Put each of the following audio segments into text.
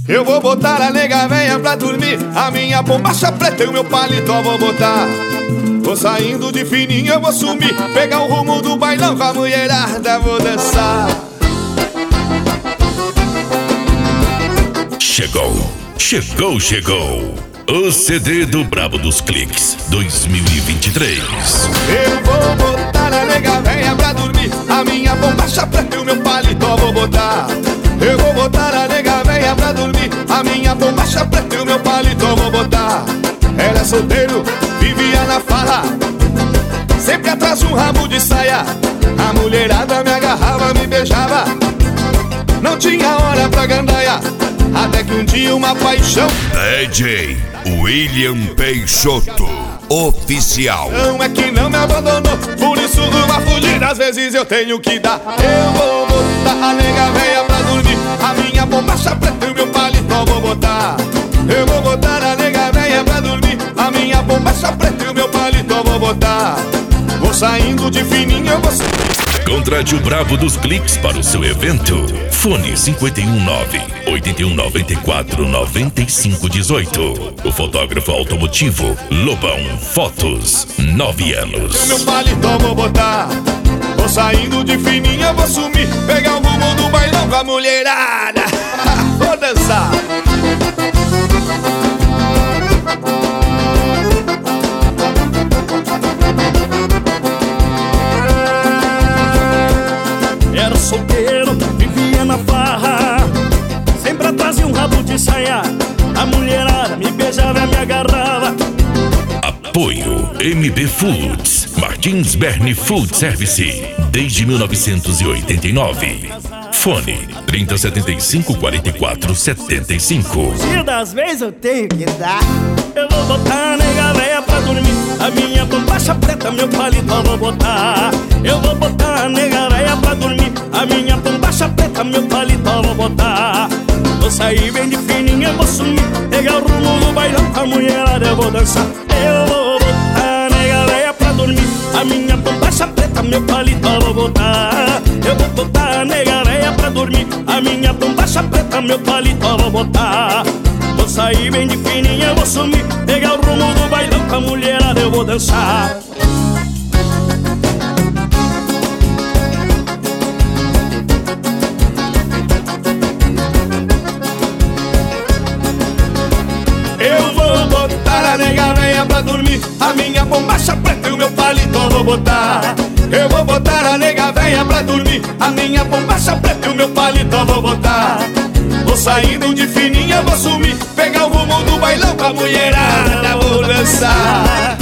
Eu vou botar a nega véia pra dormir, a minha bombacha preta e o meu paletó vou botar. Vou saindo de fininho, eu vou sumir, pegar o rumo do bailão com a mulherada, vou dançar. Chegou o CD do Brabo dos Cliques 2023. Eu vou botar a nega véia pra dormir, a minha bombacha preta e o meu paletó vou botar. Eu vou botar a nega véia pra dormir, a minha bombacha preta e o meu paletó vou botar. Era solteiro, vivia na farra, sempre atrás de um rabo de saia. A mulherada me agarrava, me beijava, não tinha hora pra gandaia. Até que um dia uma paixão, DJ William Peixoto Oficial, não é que não me abandonou, por isso numa fugida às vezes eu tenho que dar. Eu vou botar a nega véia pra dormir, a minha bombacha preta e o meu paletó vou botar. Eu vou botar a nega véia pra dormir, a minha bombacha preta e o meu paletó vou botar. Vou saindo de fininho, eu vou... Contrate o Brabo dos Cliques para o seu evento. Fone 519-8194-9518. O fotógrafo automotivo Lobão Fotos, 9 anos. O meu paletó vou botar. Vou saindo de fininho, eu vou sumir, pegar o rumo do bailão com a mulherada. Vou dançar. Era solteiro, vivia na farra, sempre atrás de um rabo de saia. A mulherada me beijava e me agarrava. Apoio MB Foods, Martins Berni Food Service, desde 1989. Fone 3075-4475. Dia das vezes eu tenho que dar. Eu vou botar a nega véia pra dormir, a minha bombacha preta, meu paletó vou botar. Eu vou botar a nega véia pra dormir, a minha bombacha preta, meu paletó vou botar. Vou sair bem de fininho, eu vou sumir, pegar o rumo do bailão com a mulherada, eu vou dançar. Eu vou botar a nega véia pra dormir, a minha bombacha preta, meu paletó vou botar. Eu vou botar a nega véia pra dormir, a minha bombacha preta, meu paletó vou botar. Vou sair bem de fininho, eu vou sumir, pegar o rumo do bailão com a mulherada, eu vou dançar. Eu vou botar a nega véia pra dormir, a minha bombacha preta e o meu paletó vou botar. Eu vou botar a nega véia pra dormir, a minha bombacha preta e o meu paletó vou botar. Vou saindo de fininha, eu vou sumir, pegar o rumo do bailão com a mulherada, vou dançar.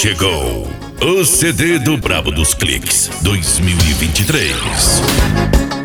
Chegou o CD do Brabo dos Cliques 2023.